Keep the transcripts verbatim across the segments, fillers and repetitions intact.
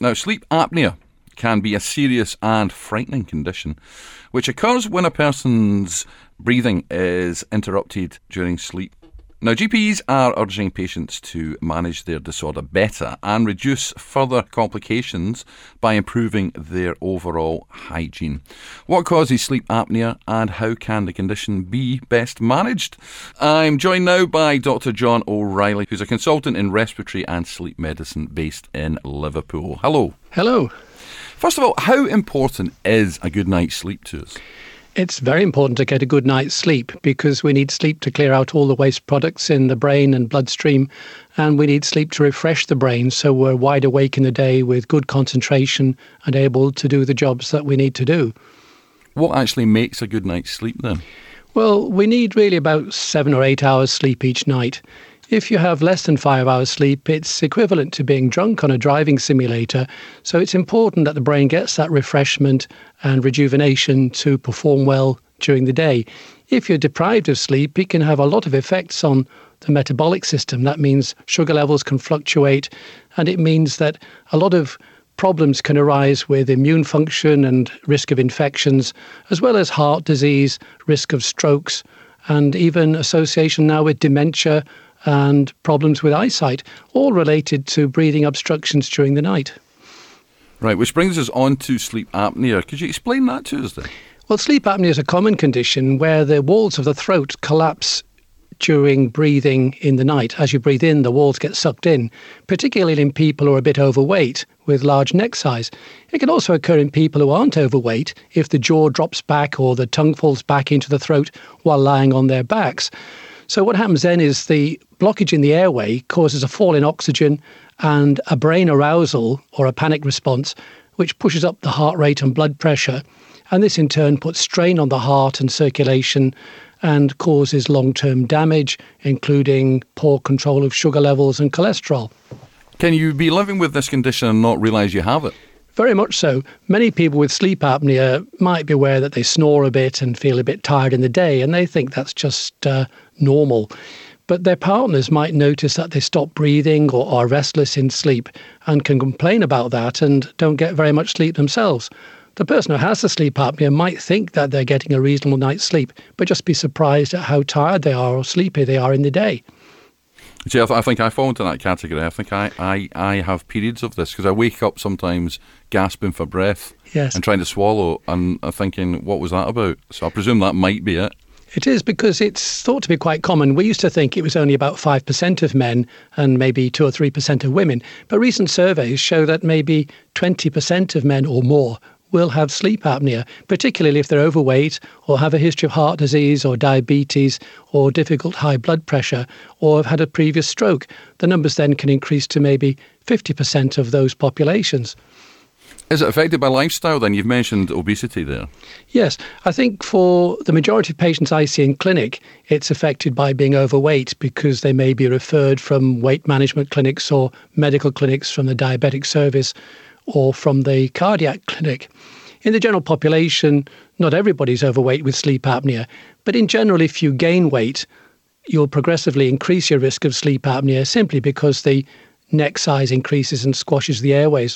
Now, sleep apnea can be a serious and frightening condition, which occurs when a person's breathing is interrupted during sleep. Now, G Ps are urging patients to manage their disorder better and reduce further complications by improving their overall hygiene. What causes sleep apnea and how can the condition be best managed? I'm joined now by Doctor John O'Reilly, who's a consultant in respiratory and sleep medicine based in Liverpool. Hello. Hello. First of all, how important is a good night's sleep to us? It's very important to get a good night's sleep because we need sleep to clear out all the waste products in the brain and bloodstream, and we need sleep to refresh the brain so we're wide awake in the day with good concentration and able to do the jobs that we need to do. What actually makes a good night's sleep then? Well, we need really about seven or eight hours sleep each night. If you have less than five hours sleep, it's equivalent to being drunk on a driving simulator. So it's important that the brain gets that refreshment and rejuvenation to perform well during the day. If you're deprived of sleep, it can have a lot of effects on the metabolic system. That means sugar levels can fluctuate, and it means that a lot of problems can arise with immune function and risk of infections, as well as heart disease, risk of strokes, and even association now with dementia and problems with eyesight, all related to breathing obstructions during the night. Right, which brings us on to sleep apnea. Could you explain that to us then? Well, sleep apnea is a common condition where the walls of the throat collapse during breathing in the night. As you breathe in, the walls get sucked in, particularly in people who are a bit overweight with large neck size. It can also occur in people who aren't overweight if the jaw drops back or the tongue falls back into the throat while lying on their backs. So what happens then is the blockage in the airway causes a fall in oxygen and a brain arousal or a panic response, which pushes up the heart rate and blood pressure. And this in turn puts strain on the heart and circulation and causes long-term damage, including poor control of sugar levels and cholesterol. Can you be living with this condition and not realise you have it? Very much so. Many people with sleep apnea might be aware that they snore a bit and feel a bit tired in the day, and they think that's just uh, normal. But their partners might notice that they stop breathing or are restless in sleep and can complain about that and don't get very much sleep themselves. The person who has the sleep apnea might think that they're getting a reasonable night's sleep, but just be surprised at how tired they are or sleepy they are in the day. See, I, th- I think I fall into that category. I think I, I, I have periods of this because I wake up sometimes gasping for breath yes. and trying to swallow and I'm thinking, what was that about? So I presume that might be it. It is because it's thought to be quite common. We used to think it was only about five percent of men and maybe two or three percent of women. But recent surveys show that maybe twenty percent of men or more will have sleep apnea, particularly if they're overweight or have a history of heart disease or diabetes or difficult high blood pressure or have had a previous stroke. The numbers then can increase to maybe fifty percent of those populations. Is it affected by lifestyle then? You've mentioned obesity there. Yes, I think for the majority of patients I see in clinic, it's affected by being overweight because they may be referred from weight management clinics or medical clinics from the diabetic service or from the cardiac clinic. In the general population, not everybody's overweight with sleep apnea, but in general, if you gain weight, you'll progressively increase your risk of sleep apnea simply because the neck size increases and squashes the airways.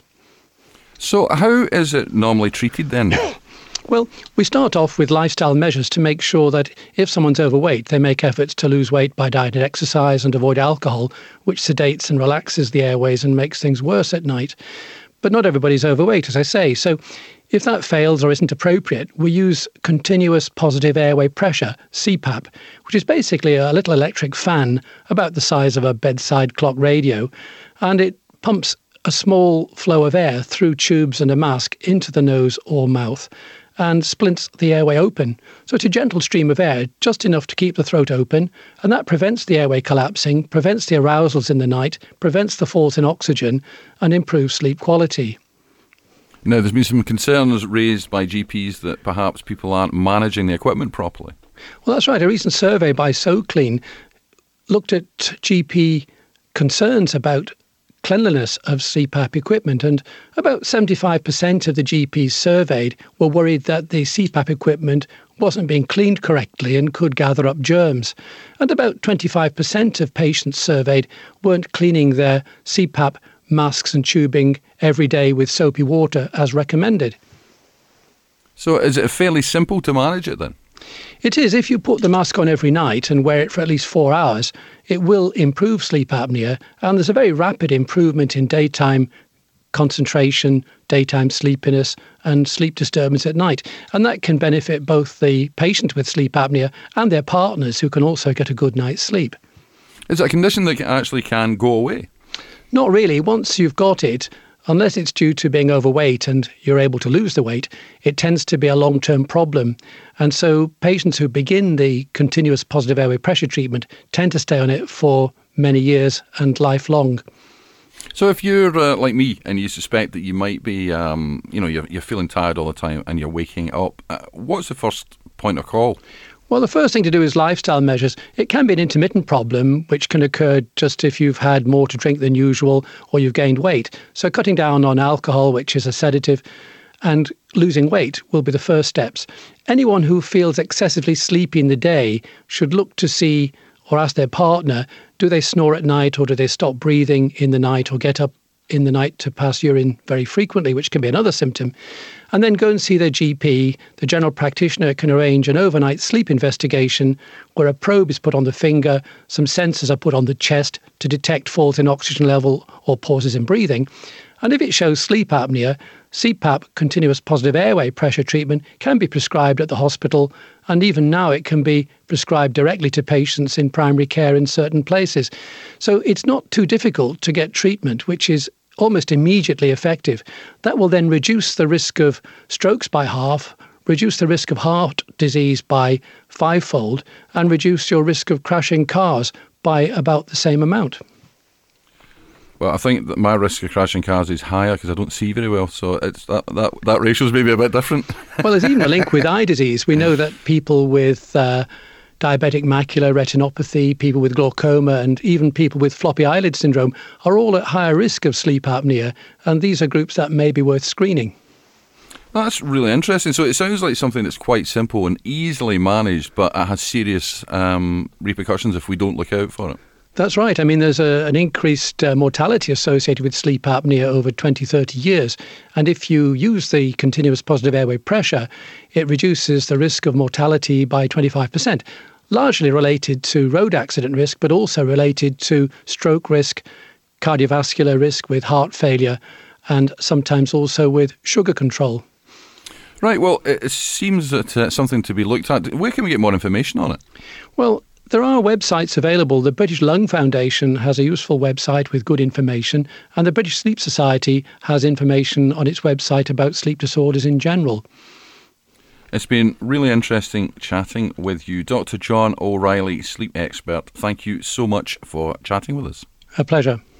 So how is it normally treated then? Well, we start off with lifestyle measures to make sure that if someone's overweight, they make efforts to lose weight by diet and exercise and avoid alcohol, which sedates and relaxes the airways and makes things worse at night. But not everybody's overweight, as I say. So if that fails or isn't appropriate, we use continuous positive airway pressure, C PAP, which is basically a little electric fan about the size of a bedside clock radio, and it pumps a small flow of air through tubes and a mask into the nose or mouth and splints the airway open. So it's a gentle stream of air, just enough to keep the throat open, and that prevents the airway collapsing, prevents the arousals in the night, prevents the falls in oxygen, and improves sleep quality. Now, there's been some concerns raised by G Ps that perhaps people aren't managing the equipment properly. Well, that's right. A recent survey by SoClean looked at G P concerns about cleanliness of C PAP equipment, and about seventy-five percent of the G Ps surveyed were worried that the C PAP equipment wasn't being cleaned correctly and could gather up germs. And about twenty-five percent of patients surveyed weren't cleaning their C PAP masks and tubing every day with soapy water as recommended. So is it fairly simple to manage it then? It is. If you put the mask on every night and wear it for at least four hours, it will improve sleep apnea, and there's a very rapid improvement in daytime concentration, daytime sleepiness and sleep disturbance at night. And that can benefit both the patient with sleep apnea and their partners, who can also get a good night's sleep. Is it a condition that actually can go away? Not really. Once you've got it, unless it's due to being overweight and you're able to lose the weight, it tends to be a long-term problem. And so patients who begin the continuous positive airway pressure treatment tend to stay on it for many years and lifelong. So if you're uh, like me and you suspect that you might be, um, you know, you're, you're feeling tired all the time and you're waking up, uh, what's the first point of call? Well, the first thing to do is lifestyle measures. It can be an intermittent problem, which can occur just if you've had more to drink than usual or you've gained weight. So cutting down on alcohol, which is a sedative, and losing weight will be the first steps. Anyone who feels excessively sleepy in the day should look to see or ask their partner, do they snore at night, or do they stop breathing in the night or get up in the night to pass urine very frequently, which can be another symptom. And then go and see their G P. The general practitioner can arrange an overnight sleep investigation where a probe is put on the finger, some sensors are put on the chest to detect falls in oxygen level or pauses in breathing. And if it shows sleep apnea, C PAP, continuous positive airway pressure treatment, can be prescribed at the hospital, and even now it can be prescribed directly to patients in primary care in certain places. So it's not too difficult to get treatment, which is almost immediately effective. That will then reduce the risk of strokes by half, reduce the risk of heart disease by fivefold, and reduce your risk of crashing cars by about the same amount. Well, I think that my risk of crashing cars is higher because I don't see very well, so it's that that, that ratio is maybe a bit different. Well, there's even a link with eye disease. We know that people with uh, diabetic macular retinopathy, people with glaucoma, and even people with floppy eyelid syndrome are all at higher risk of sleep apnea, and these are groups that may be worth screening. That's really interesting. So it sounds like something that's quite simple and easily managed, but it has serious um, repercussions if we don't look out for it. That's right. I mean, there's a, an increased uh, mortality associated with sleep apnea over twenty, thirty years. And if you use the continuous positive airway pressure, it reduces the risk of mortality by twenty-five percent, largely related to road accident risk, but also related to stroke risk, cardiovascular risk with heart failure, and sometimes also with sugar control. Right. Well, it seems that uh, something to be looked at. Where can we get more information on it? Well, there are websites available. The British Lung Foundation has a useful website with good information, and the British Sleep Society has information on its website about sleep disorders in general. It's been really interesting chatting with you. Doctor John O'Reilly, sleep expert. Thank you so much for chatting with us. A pleasure.